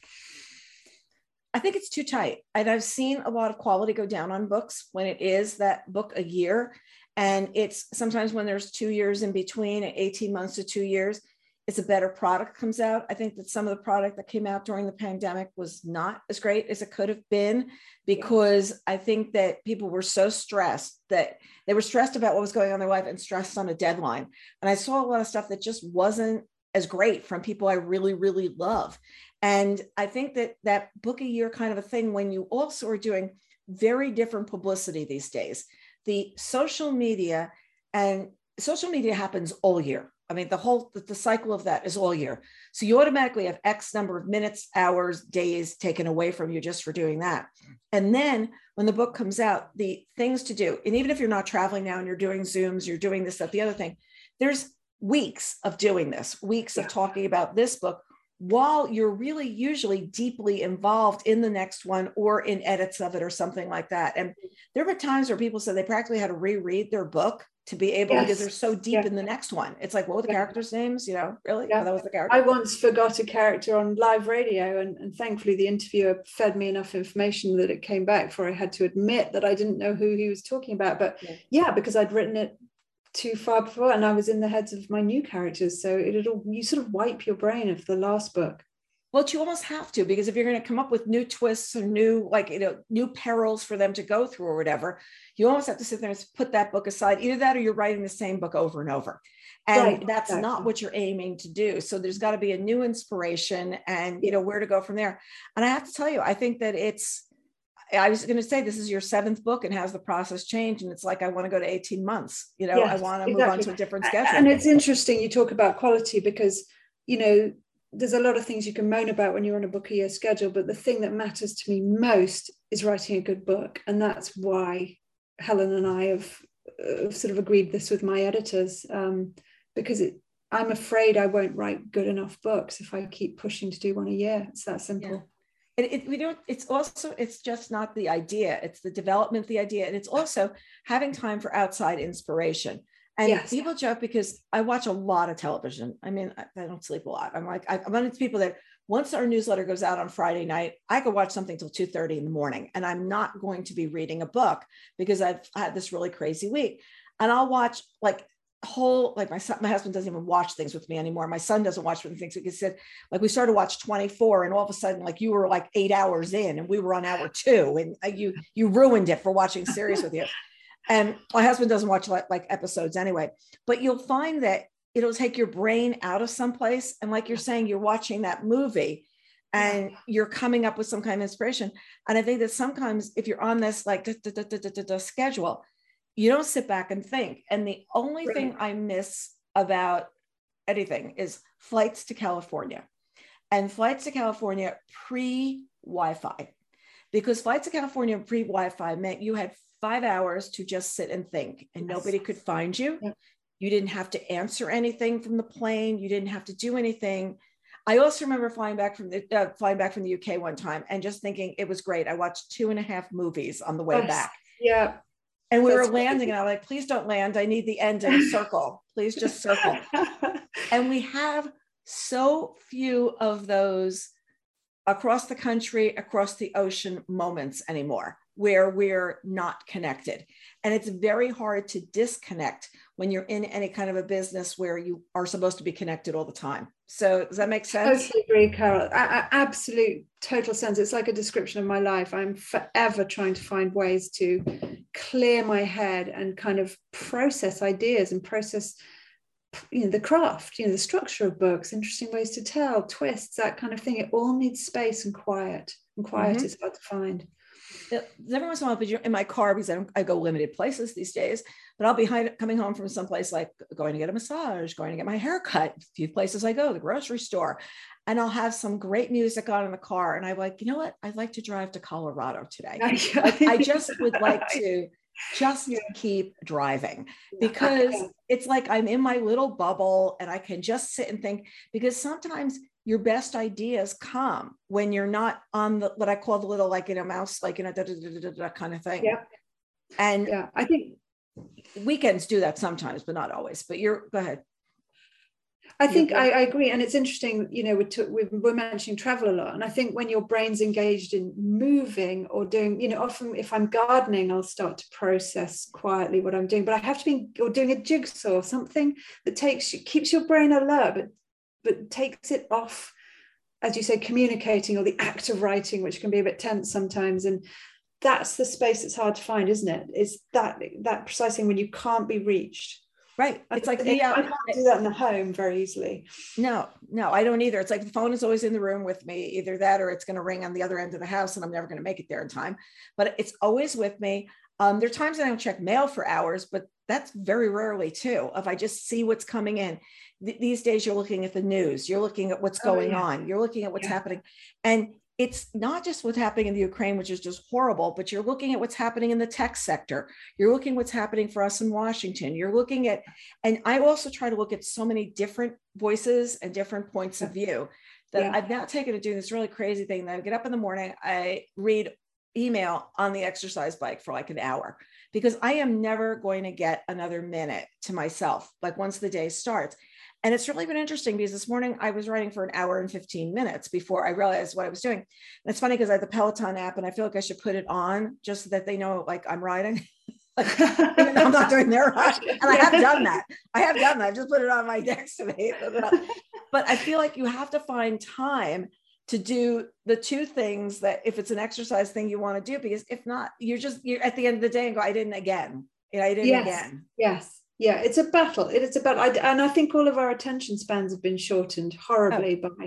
I think it's too tight. And I've seen a lot of quality go down on books when it is that book a year. And it's sometimes when there's 2 years in between, 18 months to 2 years, it's a better product comes out. I think that some of the product that came out during the pandemic was not as great as it could have been, because I think that people were so stressed that they were stressed about what was going on in their life and stressed on a deadline. And I saw a lot of stuff that just wasn't as great from people I really, really love. And I think that book a year kind of a thing, when you also are doing very different publicity these days, the social media happens all year. I mean, the cycle of that is all year. So you automatically have X number of minutes, hours, days taken away from you just for doing that. And then when the book comes out, the things to do, and even if you're not traveling now and you're doing Zooms, you're doing this, that, the other thing, there's weeks of doing this, weeks of talking about this book, while you're really usually deeply involved in the next one or in edits of it or something like that. And there were times where people said they practically had to reread their book to be able, because they're so deep in the next one. It's like, what were the characters' names? You know, really? Yeah. Oh, that was the character. I once forgot a character on live radio, and thankfully the interviewer fed me enough information that it came back before I had to admit that I didn't know who he was talking about. But because I'd written it too far before and I was in the heads of my new characters. So you sort of wipe your brain of the last book. Well, you almost have to, because if you're going to come up with new twists or new perils for them to go through or whatever, you almost have to sit there and put that book aside. Either that or you're writing the same book over and over. And that's not what you're aiming to do. So there's got to be a new inspiration and, where to go from there. And I have to tell you, I think that I was going to say, this is your 7th book, and how's the process changed? And it's like, I want to go to 18 months. You know, Yes, I want to exactly. move on to a different schedule. And it's interesting you talk about quality, because, you know, there's a lot of things you can moan about when you're on a book a year schedule, but the thing that matters to me most is writing a good book. And that's why Helen and I have sort of agreed this with my editors, because I'm afraid I won't write good enough books if I keep pushing to do one a year. It's that simple. Yeah. It's just not the idea, it's the development of the idea. And it's also having time for outside inspiration. And yes, people joke, because I watch a lot of television. I mean, I don't sleep a lot. I'm one of those people that once our newsletter goes out on Friday night, I could watch something till 2:30 in the morning, and I'm not going to be reading a book because I've had this really crazy week. And I'll watch like my husband doesn't even watch things with me anymore. My son doesn't watch things because he said, like, we started to watch 24, and all of a sudden, like, you were like 8 hours in and we were on hour 2, and you ruined it for watching series with you. And my husband doesn't watch like episodes anyway, but you'll find that it'll take your brain out of someplace. And like you're saying, you're watching that movie and you're coming up with some kind of inspiration. And I think that sometimes if you're on this like schedule, you don't sit back and think. And the only thing I miss about anything is flights to California, and flights to California pre-Wi-Fi, because flights to California pre-Wi-Fi meant you had 5 hours to just sit and think, and nobody could find you. You didn't have to answer anything from the plane. You didn't have to do anything. I also remember flying back from the UK one time and just thinking it was great. I watched 2.5 movies on the way back. Yeah. And we were landing, and I was like, please don't land. I need the ending. Circle. Please just circle. And we have so few of those across the country, across the ocean moments anymore, where we're not connected. And it's very hard to disconnect when you're in any kind of a business where you are supposed to be connected all the time. So does that make sense? Totally agree, Carol. Absolute total sense. It's like a description of my life. I'm forever trying to find ways to clear my head and kind of process ideas and process, you know, the craft, you know, the structure of books, interesting ways to tell, twists, that kind of thing. It all needs space and quiet. And quiet is hard to find. Every once in a while, in my car, because I go limited places these days, but I'll be coming home from someplace, like going to get a massage, going to get my hair cut, a few places I go, the grocery store, and I'll have some great music on in the car. And I'm like, you know what? I'd like to drive to Colorado today. Like, I just would like to keep driving, because it's like I'm in my little bubble and I can just sit and think, because sometimes your best ideas come when you're not on the, what I call the little, like, in a mouse, like in a kind of thing. Yeah. And I think weekends do that sometimes, but not always. But go ahead. I think I agree. And it's interesting, you know, we're mentioning travel a lot. And I think when your brain's engaged in moving or doing, you know, often if I'm gardening, I'll start to process quietly what I'm doing, but I have to be, or doing a jigsaw or something that keeps your brain alert, but takes it off, as you say, communicating, or the act of writing, which can be a bit tense sometimes. And that's the space that's hard to find, isn't it? Is that precisely when you can't be reached. Right. It's like, I can't do that in the home very easily. No, I don't either. It's like the phone is always in the room with me, either that or it's going to ring on the other end of the house and I'm never going to make it there in time, but it's always with me. There are times that I don't check mail for hours, but that's very rarely too. If I just see what's coming in. These days, you're looking at the news, you're looking at what's going on, you're looking at what's happening. And it's not just what's happening in the Ukraine, which is just horrible, but you're looking at what's happening in the tech sector. You're looking at what's happening for us in Washington. You're looking at, and I also try to look at so many different voices and different points of view that I've now taken to doing this really crazy thing that I get up in the morning, I read email on the exercise bike for like an hour, because I am never going to get another minute to myself, like once the day starts. And it's really been interesting, because this morning I was writing for an hour and 15 minutes before I realized what I was doing. And it's funny because I have the Peloton app and I feel like I should put it on just so that they know, like, I'm riding. Like, even though I'm not doing their ride. And I have done that. I've just put it on my next to me. But I feel like you have to find time to do the two things that, if it's an exercise thing you want to do, because if not, you're at the end of the day and go, I didn't again. Again. Yes. Yeah, it's a battle. It's a battle. And I think all of our attention spans have been shortened horribly by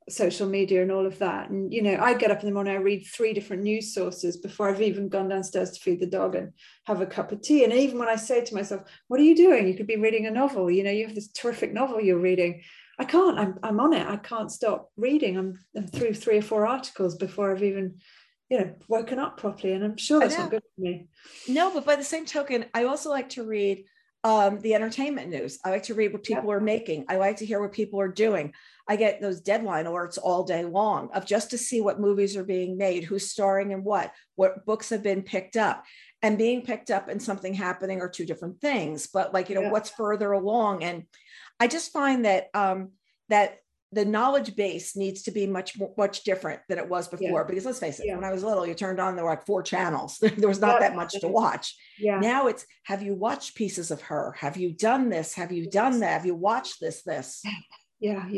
social media and all of that. And, you know, I get up in the morning, I read 3 different news sources before I've even gone downstairs to feed the dog and have a cup of tea. And even when I say to myself, what are you doing? You could be reading a novel. You know, you have this terrific novel you're reading. I can't, I'm on it. I can't stop reading. I'm through 3 or 4 articles before I've even, you know, woken up properly. And I'm sure that's not good for me. No, but by the same token, I also like to read the entertainment news. I like to read what people are making. I like to hear what people are doing. I get those deadline alerts all day long of just to see what movies are being made, who's starring in what books have been picked up. And being picked up and something happening are 2 different things. But like, you know, what's further along? And I just find that that the knowledge base needs to be much different than it was before. Because let's face it, when I was little, you turned on, there were like 4 channels. There was not that much to watch. Now it's, have you watched pieces of her? Have you done this? Have you done that? Have you watched this? Yeah.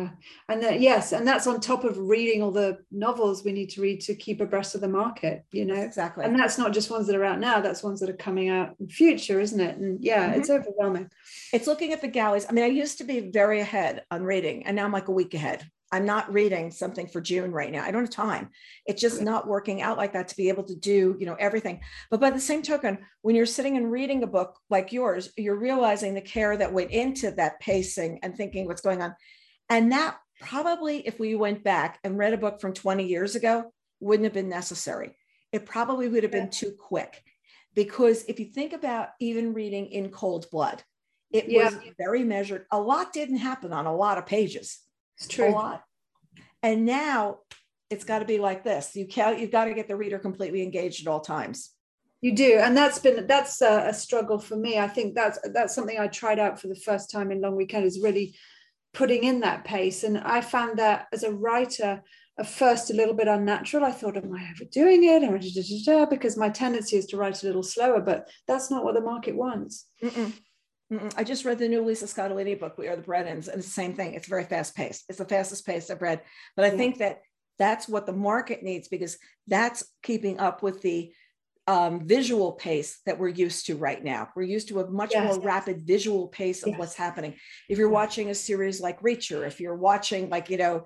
And yes, and that's on top of reading all the novels we need to read to keep abreast of the market, you know. Exactly. And that's not just ones that are out now, that's ones that are coming out in future, isn't it? And it's overwhelming. It's looking at the galleys. I mean, I used to be very ahead on reading, and now I'm like a week ahead. I'm not reading something for June right now. I don't have time. It's just not working out like that to be able to do, you know, everything. But by the same token, when you're sitting and reading a book like yours, you're realizing the care that went into that pacing and thinking what's going on. And that probably, if we went back and read a book from 20 years ago, wouldn't have been necessary. It probably would have been too quick. Because if you think about even reading In Cold Blood, it was very measured. A lot didn't happen on a lot of pages. It's true. A lot. And now it's got to be like this. You've got to get the reader completely engaged at all times. You do. And that's a struggle for me. I think that's something I tried out for the first time in Long Weekend, is really putting in that pace. And I found that as a writer, at first a little bit unnatural. I thought, am I overdoing it? Because my tendency is to write a little slower, but that's not what the market wants. I just read the new Lisa Scottolini book, We Are the Brennans, and it's the same thing. It's very fast paced. It's the fastest pace I've read. But I think that that's what the market needs, because that's keeping up with the visual pace that we're used to right now. We're used to a much more rapid visual pace of what's happening. If you're watching a series like Reacher, if you're watching like, you know,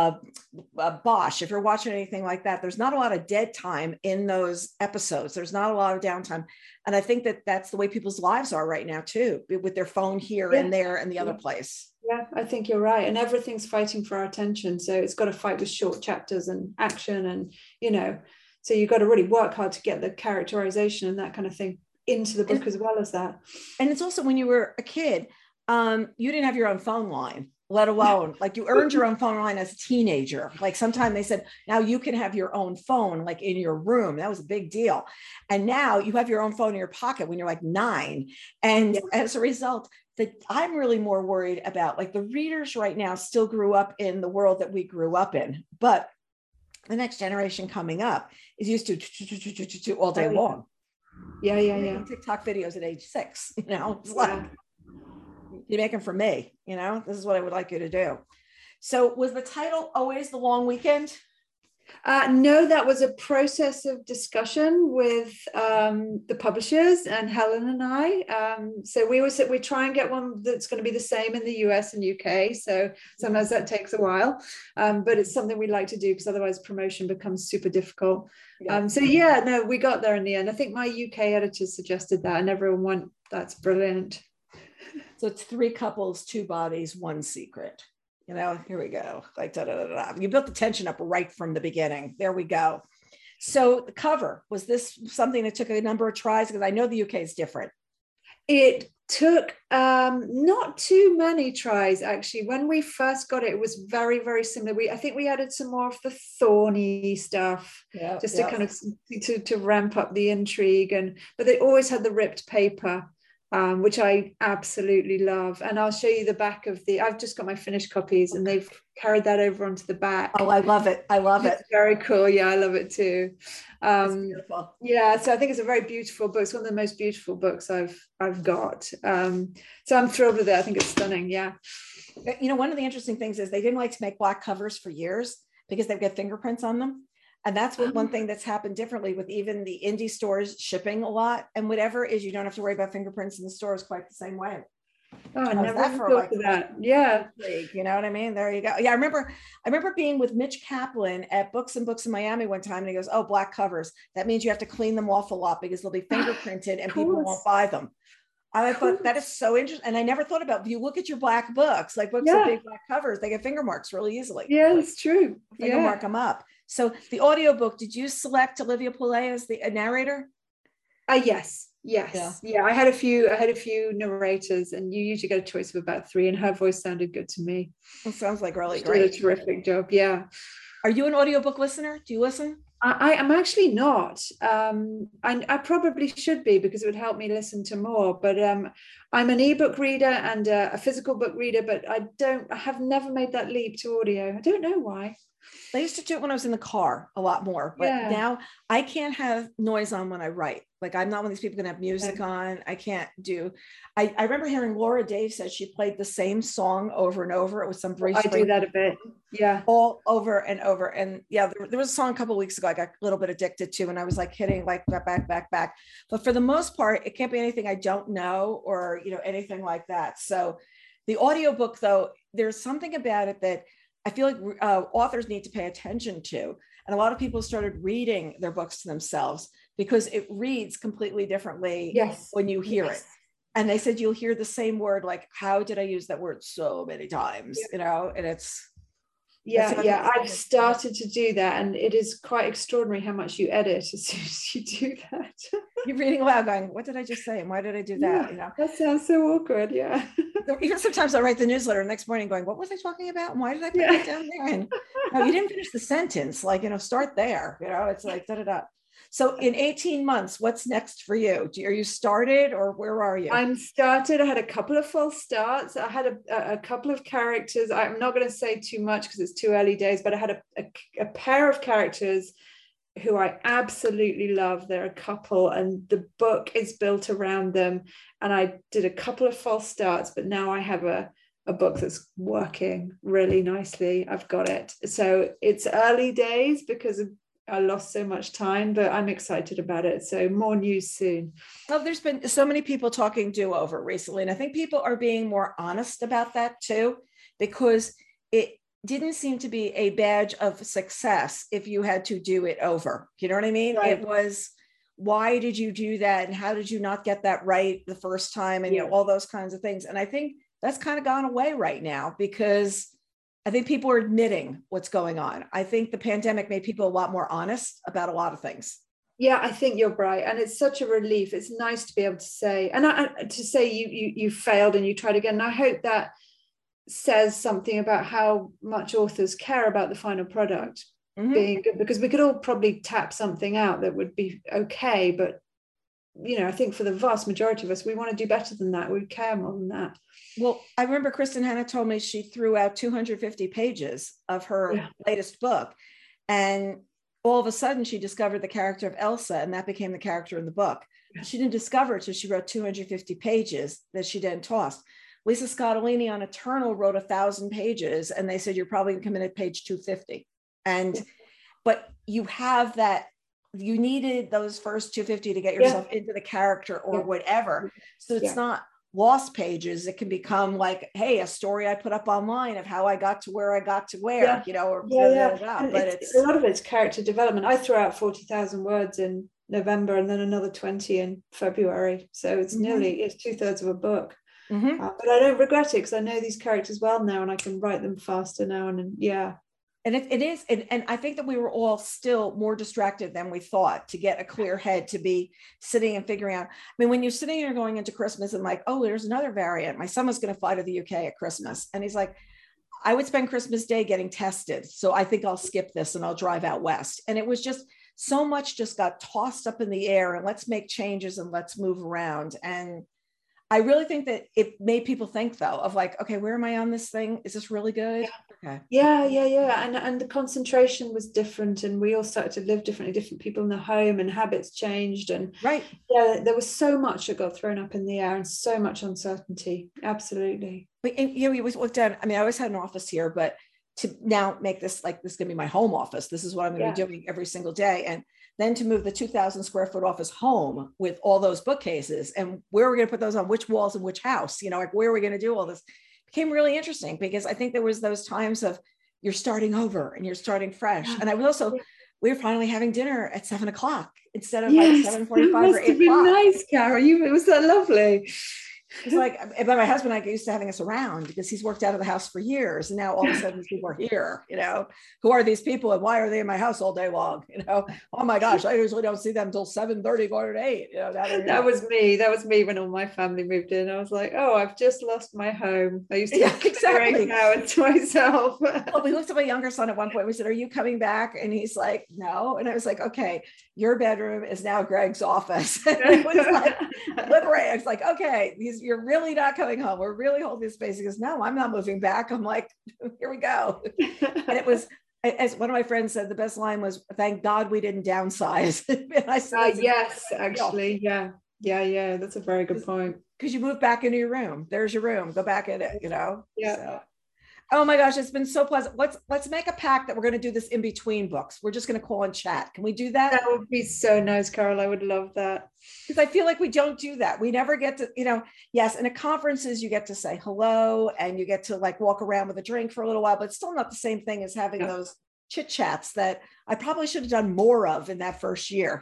Bosch, if you're watching anything like that, there's not a lot of dead time in those episodes. There's not a lot of downtime. And I think that that's the way people's lives are right now too, with their phone here and there and the other place. Yeah, I think you're right. And everything's fighting for our attention. So it's got to fight with short chapters and action and, you know, so you've got to really work hard to get the characterization and that kind of thing into the book as well as that. And it's also, when you were a kid, you didn't have your own phone line, let alone like you earned your own phone line as a teenager. Like sometime they said, now you can have your own phone, like in your room. That was a big deal. And now you have your own phone in your pocket when you're like 9. And as a result, that I'm really more worried about, like the readers right now still grew up in the world that we grew up in, but the next generation coming up is used to all day long. Yeah. TikTok videos at age 6, you know, it's like, you make them for me, you know, this is what I would like you to do. So was the title always The Long Weekend? No, that was a process of discussion with the publishers and Helen and I. So we try and get one that's going to be the same in the US and UK. So sometimes that takes a while, but it's something we like to do because otherwise promotion becomes super difficult. We got there in the end. I think my UK editors suggested that and everyone went, that's brilliant. So it's 3 couples, 2 bodies, 1 secret. You know, here we go. Like, you built the tension up right from the beginning. There we go. So the cover, was this something that took a number of tries? Because I know the UK is different. It took not too many tries, actually. When we first got it, it was very, very similar. I think we added some more of the thorny stuff to kind of to ramp up the intrigue. But they always had the ripped paper. Which I absolutely love. And I'll show you the back of I've just got my finished copies and they've carried that over onto the back. Oh, I love it. I love it. It's very cool. Yeah, I love it too. It's beautiful. Yeah, so I think it's a very beautiful book. It's one of the most beautiful books I've got. So I'm thrilled with it. I think it's stunning. Yeah. You know, one of the interesting things is they didn't like to make black covers for years because they've got fingerprints on them. And that's one thing that's happened differently with even the indie stores shipping a lot and whatever is, you don't have to worry about fingerprints in the stores quite the same way. Oh, I How's never that even for thought like of that. Yeah. intrigue? You know what I mean? There you go. Yeah, I remember being with Mitch Kaplan at Books and Books in Miami one time, and he goes, "Oh, black covers. That means you have to clean them off a lot because they'll be fingerprinted and Of people won't course. buy them." I Of thought that is course. so interesting. And I never thought about, if you look at your black books, like books with Yeah. big black covers, they get finger marks really easily. Yeah, it's true. Finger mark Yeah. them up. So the audiobook, did you select Olivia Poulet as the narrator? Yes. Yeah. Yes. Yeah. I had a few narrators, and you usually get a choice of about three, and her voice sounded good to me. It sounds like really She did a great. terrific job. Yeah. Are you an audiobook listener? Do you listen? I am actually not. I probably should be, because it would help me listen to more. But I'm an ebook reader and a physical book reader, but I have never made that leap to audio. I don't know why. I used to do it when I was in the car a lot more, but Yeah. now I can't have noise on when I write. Like, I'm not one of these people going to have music Yeah. on. I can't do. I remember hearing Laura Dave said she played the same song over and over. It was some Bruce I do Springsteen that a bit. Yeah. all over and over. And yeah, there was a song a couple of weeks ago I got a little bit addicted to, and I was like hitting like back. But for the most part, it can't be anything I don't know, or anything like that. So the audiobook, though, there's something about it that I feel like authors need to pay attention to. And a lot of people started reading their books to themselves because it reads completely differently Yes. when you hear Yes. it. And they said you'll hear the same word, like, how did I use that word so many times? And it's Yeah, I've started to do that, and it is quite extraordinary how much you edit as soon as you do that. You're reading aloud going, what did I just say? And why did I do that? That sounds so awkward. Yeah. Even sometimes I write the newsletter the next morning going, what was I talking about? And why did I put Yeah. that down there? And no, you didn't finish the sentence. Like, start there. It's like da. So in 18 months, what's next for you? Are you started, or where are you? I'm started. I had a couple of false starts. I had a couple of characters. I'm not going to say too much because it's too early days, but I had a pair of characters who I absolutely love. They're a couple, and the book is built around them. And I did a couple of false starts, but now I have a book that's working really nicely. I've got it. So it's early days because I lost so much time, but I'm excited about it. So more news soon. Well, there's been so many people talking do-over recently, and I think people are being more honest about that too, because it didn't seem to be a badge of success if you had to do it over. You know what I mean? Right. It was, why did you do that? And how did you not get that right the first time? And all those kinds of things. And I think that's kind of gone away right now, because I think people are admitting what's going on. I think the pandemic made people a lot more honest about a lot of things. Yeah, I think you're right. And it's such a relief. It's nice to be able to say, and to say you failed and you tried again. And I hope that says something about how much authors care about the final product being good, because we could all probably tap something out that would be okay. But, I think for the vast majority of us, we want to do better than that. We care more than that. Well, I remember Kristen Hanna told me she threw out 250 pages of her latest book. And all of a sudden she discovered the character of Elsa, and that became the character in the book. She didn't discover it until she wrote 250 pages that she then tossed. Lisa Scottolini on Eternal wrote 1,000 pages, and they said, you're probably going to come in at page 250. But you have that, you needed those first 250 to get yourself into the character or whatever. So it's not lost pages. It can become like, hey, a story I put up online of how I got to where I got to where, But it's a lot of it's character development. I threw out 40,000 words in November and then another 20 in February. So it's it's 2/3 of a book. But I don't regret it, because I know these characters well now, and I can write them faster now. And it is. And I think that we were all still more distracted than we thought to get a clear head, to be sitting and figuring out. I mean, when you're sitting here going into Christmas and like, oh, there's another variant. My son was going to fly to the UK at Christmas. And he's like, I would spend Christmas Day getting tested. So I think I'll skip this and I'll drive out west. And it was just so much just got tossed up in the air, and let's make changes and let's move around. And I really think that it made people think, though, of like, okay, where am I on this thing? Is this really good? Okay. Yeah. And the concentration was different, and we all started to live differently, different people in the home, and habits changed. And there was so much that got thrown up in the air, and so much uncertainty. Absolutely. But we always looked at, I mean, I always had an office here, but to now make this like, this is going to be my home office. This is what I'm going to be doing every single day. And then to move the 2,000 square foot office home with all those bookcases, and where are we going to put those on which walls in which house, like where are we going to do all this, became really interesting, because I think there was those times of you're starting over and you're starting fresh. And I was also, we were finally having dinner at 7:00 instead of like 7:45 or 8 o'clock. Must have been nice, Carol. It was so lovely. It's like, but my husband and I used to having us around because he's worked out of the house for years. And now all of a sudden these people are here, who are these people and why are they in my house all day long? Oh my gosh, I usually don't see them until 7:30, quarter to 8. That was me when all my family moved in. I was like, oh, I've just lost my home. I used to exactly hours to myself. Well, we looked at my younger son at one point. We said, are you coming back? And he's like, no. And I was like, okay, your bedroom is now Greg's office. It was like, liberating. It's like, okay, you're really not coming home. We're really holding this space. He goes, no, I'm not moving back. I'm like, here we go. And it was, as one of my friends said, the best line was, thank God we didn't downsize. And I said, yes, actually. Yeah. That's a very good point. Because you move back into your room. There's your room. Go back in it, Yeah. So. Oh my gosh, it's been so pleasant. Let's make a pact that we're going to do this in between books. We're just going to call and chat. Can we do that? That would be so nice, Carol. I would love that. Because I feel like we don't do that. We never get to, yes, and at conferences you get to say hello and you get to like walk around with a drink for a little while, but it's still not the same thing as having those chit chats that I probably should have done more of in that first year,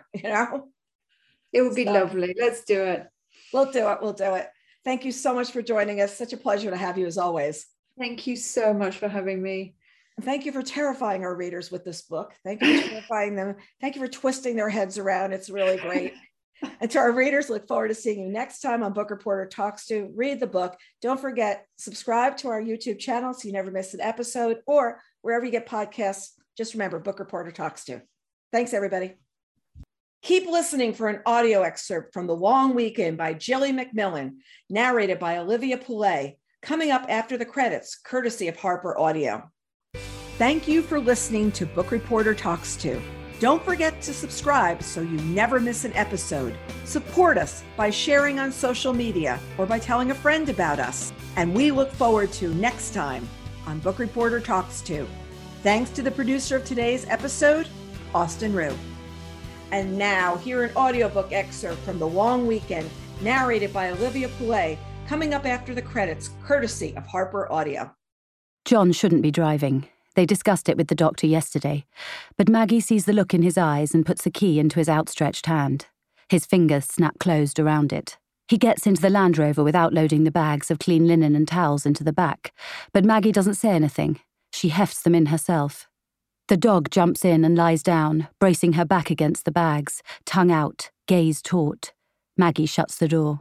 It would be lovely. Let's do it. We'll do it. Thank you so much for joining us. Such a pleasure to have you as always. Thank you so much for having me. Thank you for terrifying our readers with this book. Thank you for terrifying them. Thank you for twisting their heads around. It's really great. And to our readers, look forward to seeing you next time on Book Reporter Talks To. Read the book. Don't forget, subscribe to our YouTube channel so you never miss an episode, or wherever you get podcasts. Just remember, Book Reporter Talks To. Thanks, everybody. Keep listening for an audio excerpt from The Long Weekend by Jilly McMillan, narrated by Olivia Poulet, coming up after the credits, courtesy of Harper Audio. Thank you for listening to Book Reporter Talks To. Don't forget to subscribe so you never miss an episode. Support us by sharing on social media or by telling a friend about us. And we look forward to next time on Book Reporter Talks To. Thanks to the producer of today's episode, Austin Rue. And now, hear an audiobook excerpt from The Long Weekend, narrated by Olivia Poulet, coming up after the credits, courtesy of Harper Audio. John shouldn't be driving. They discussed it with the doctor yesterday, but Maggie sees the look in his eyes and puts the key into his outstretched hand. His fingers snap closed around it. He gets into the Land Rover without loading the bags of clean linen and towels into the back, but Maggie doesn't say anything. She hefts them in herself. The dog jumps in and lies down, bracing her back against the bags, tongue out, gaze taut. Maggie shuts the door.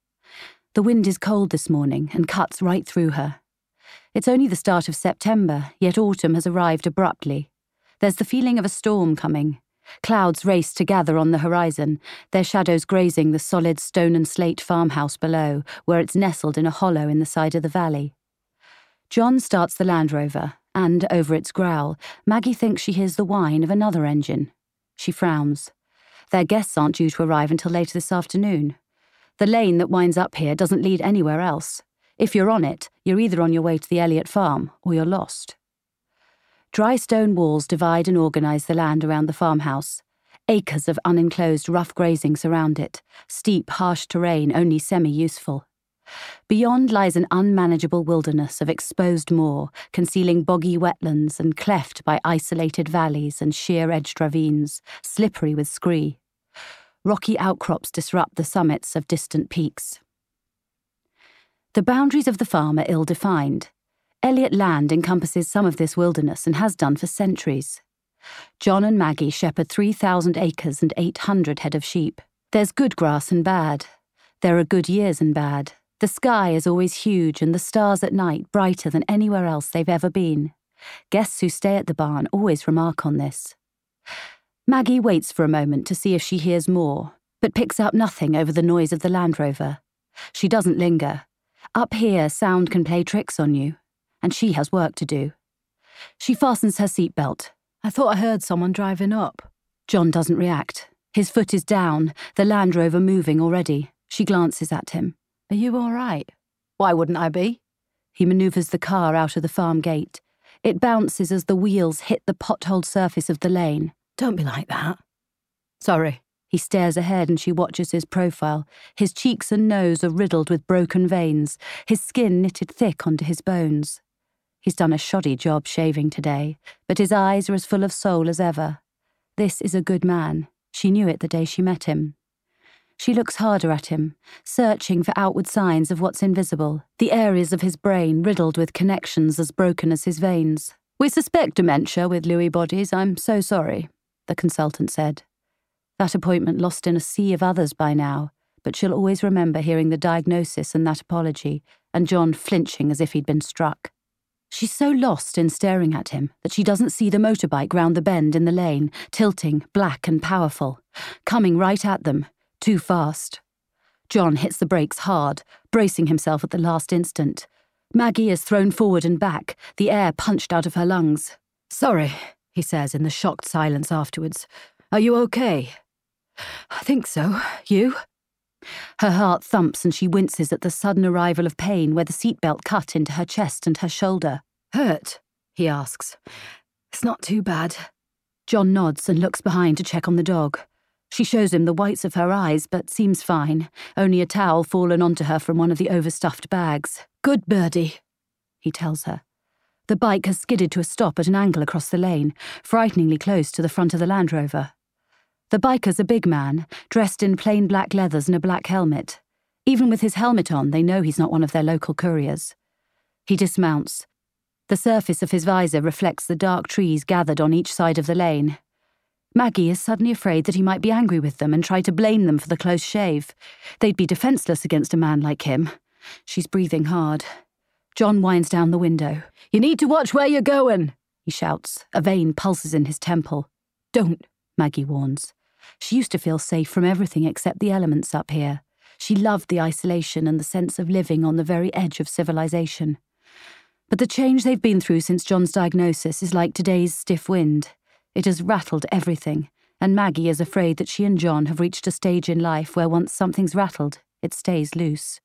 The wind is cold this morning and cuts right through her. It's only the start of September, yet autumn has arrived abruptly. There's the feeling of a storm coming. Clouds race to gather on the horizon, their shadows grazing the solid stone and slate farmhouse below, where it's nestled in a hollow in the side of the valley. John starts the Land Rover, and, over its growl, Maggie thinks she hears the whine of another engine. She frowns. Their guests aren't due to arrive until later this afternoon. The lane that winds up here doesn't lead anywhere else. If you're on it, you're either on your way to the Elliott farm or you're lost. Dry stone walls divide and organise the land around the farmhouse. Acres of unenclosed rough grazing surround it, steep, harsh terrain only semi-useful. Beyond lies an unmanageable wilderness of exposed moor, concealing boggy wetlands and cleft by isolated valleys and sheer-edged ravines, slippery with scree. Rocky outcrops disrupt the summits of distant peaks. The boundaries of the farm are ill-defined. Elliott land encompasses some of this wilderness and has done for centuries. John and Maggie shepherd 3,000 acres and 800 head of sheep. There's good grass and bad. There are good years and bad. The sky is always huge and the stars at night brighter than anywhere else they've ever been. Guests who stay at the barn always remark on this. Maggie waits for a moment to see if she hears more, but picks up nothing over the noise of the Land Rover. She doesn't linger. Up here, sound can play tricks on you, and she has work to do. She fastens her seatbelt. I thought I heard someone driving up. John doesn't react. His foot is down, the Land Rover moving already. She glances at him. Are you all right? Why wouldn't I be? He manoeuvres the car out of the farm gate. It bounces as the wheels hit the potholed surface of the lane. Don't be like that. Sorry. He stares ahead and she watches his profile. His cheeks and nose are riddled with broken veins, his skin knitted thick onto his bones. He's done a shoddy job shaving today, but his eyes are as full of soul as ever. This is a good man. She knew it the day she met him. She looks harder at him, searching for outward signs of what's invisible, the areas of his brain riddled with connections as broken as his veins. We suspect dementia with Lewy bodies. I'm so sorry, the consultant said. That appointment lost in a sea of others by now, but she'll always remember hearing the diagnosis and that apology, and John flinching as if he'd been struck. She's so lost in staring at him that she doesn't see the motorbike round the bend in the lane, tilting, black and powerful, coming right at them, too fast. John hits the brakes hard, bracing himself at the last instant. Maggie is thrown forward and back, the air punched out of her lungs. Sorry, he says in the shocked silence afterwards. Are you okay? I think so. You? Her heart thumps and she winces at the sudden arrival of pain where the seatbelt cut into her chest and her shoulder. Hurt? He asks. It's not too bad. John nods and looks behind to check on the dog. She shows him the whites of her eyes, but seems fine, only a towel fallen onto her from one of the overstuffed bags. Good birdie, he tells her. The bike has skidded to a stop at an angle across the lane, frighteningly close to the front of the Land Rover. The biker's a big man, dressed in plain black leathers and a black helmet. Even with his helmet on, they know he's not one of their local couriers. He dismounts. The surface of his visor reflects the dark trees gathered on each side of the lane. Maggie is suddenly afraid that he might be angry with them and try to blame them for the close shave. They'd be defenseless against a man like him. She's breathing hard. John winds down the window. You need to watch where you're going, he shouts. A vein pulses in his temple. Don't, Maggie warns. She used to feel safe from everything except the elements up here. She loved the isolation and the sense of living on the very edge of civilization. But the change they've been through since John's diagnosis is like today's stiff wind. It has rattled everything, and Maggie is afraid that she and John have reached a stage in life where once something's rattled, it stays loose.